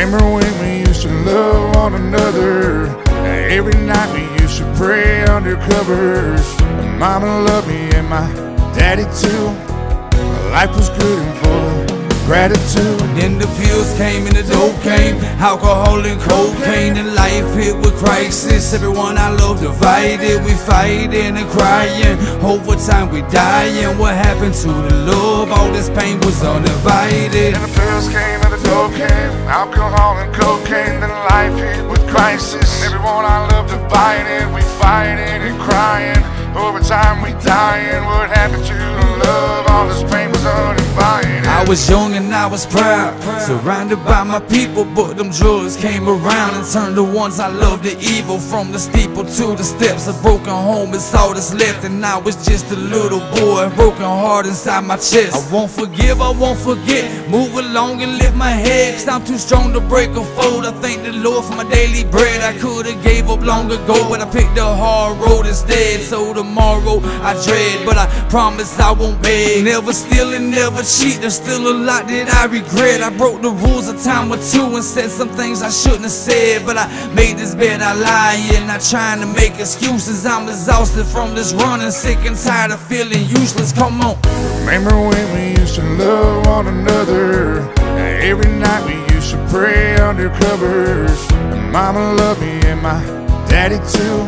Remember when we used to love one another? Every night we used to pray under covers. Mama loved me and my daddy too. Life was good and full of gratitude. Then the pills came and the dope came, alcohol and cocaine, and life hit with crisis. Everyone I love divided, we fighting and crying. Over time we dying. What happened to the love? All this pain was uninvited. And the pills came and the dope came, alcohol and cocaine, then life hit with crisis. Everyone I love divided, we fighting and crying. Over time we dying. What happened to the love? All this pain was uninvited. I was young and I was proud, surrounded by my people, but them drugs came around and turned the ones I loved to evil. From the steeple to the steps, a broken home is all that's left, and I was just a little boy, broken heart inside my chest. I won't forgive, I won't forget, move along and lift my head, 'cause I'm too strong to break a fold. I thank the Lord for my daily bread. I could've gave up long ago, but I picked the hard road instead. So tomorrow I dread, but I promise I won't beg. Never steal and never cheat, there's still a lot that I regret. I broke the rules a time or two and said some things I shouldn't have said, but I made this bed, I lie, and not trying to make excuses. I'm exhausted from this running, sick and tired of feeling useless. Come on. Remember when we used to love one another? Every night we used to pray under covers. Mama loved me and my daddy too.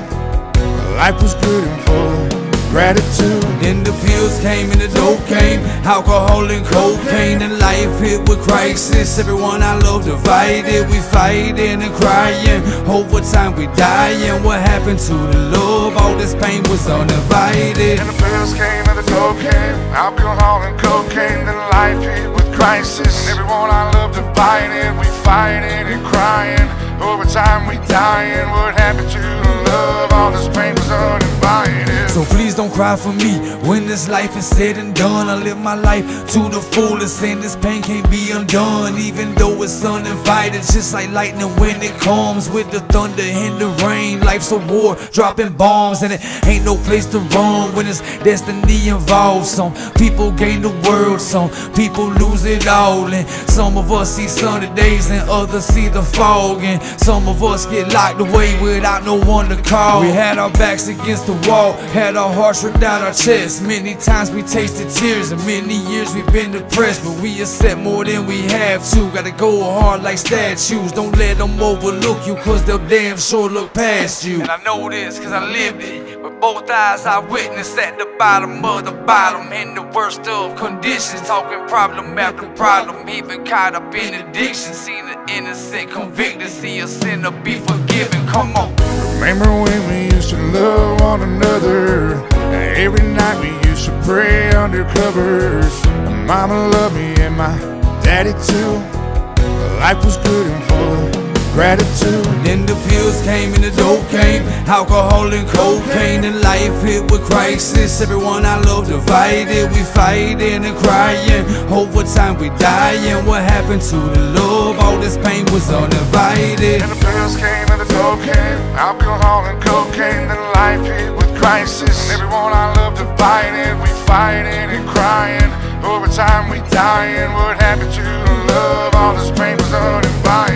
Life was good and full of gratitude. Then the pills came and the dope came, alcohol and cocaine, and life hit with crisis. Everyone I love divided, we fighting and crying. Over time we dying. What happened to the love? All this pain was uninvited. And the pills came and the dope came, alcohol and cocaine, then life hit with crisis. Everyone I love divided, we fighting and crying. Over time we dying. What happened to the love? All this pain was uninvited. So please don't cry for me when this life is said and done. I live my life to the fullest, and this pain can't be undone. Even though it's uninvited, just like lightning when it comes, with the thunder and the rain. Life's a war, dropping bombs, and it ain't no place to run when it's destiny involved. Some people gain the world, some people lose it all, and some of us see sunny days and others see the fog, and some of us get locked away without no one to call. We had our backs against the wall, had our hearts ripped out our chests. Many times we tasted tears, and many years we've been depressed, but we accept more than we have to. Gotta go hard like statues. Don't let them overlook you, 'cause they'll damn sure look past you. And I know this 'cause I lived it. With both eyes I witnessed at the bottom of the bottom, in the worst of conditions, talking problem after problem, even caught up in addiction. Seen an innocent convicted, see a sinner be forgiven. Come on. Remember when we used to love one another? Every night we used to pray under covers. Mama loved me and my daddy too. Life was good and full of gratitude. Then the pills came and the dope came, alcohol and cocaine, and life hit with crisis. Everyone I love divided, we fighting and crying. Over time we dying. What happened to the love? All this pain was uninvited. And the pills came and the dope came, alcohol and cocaine, then life hit with crisis. Everyone I love divided, we fighting and crying. Over time we dying. What happened to the love? All this pain was uninvited.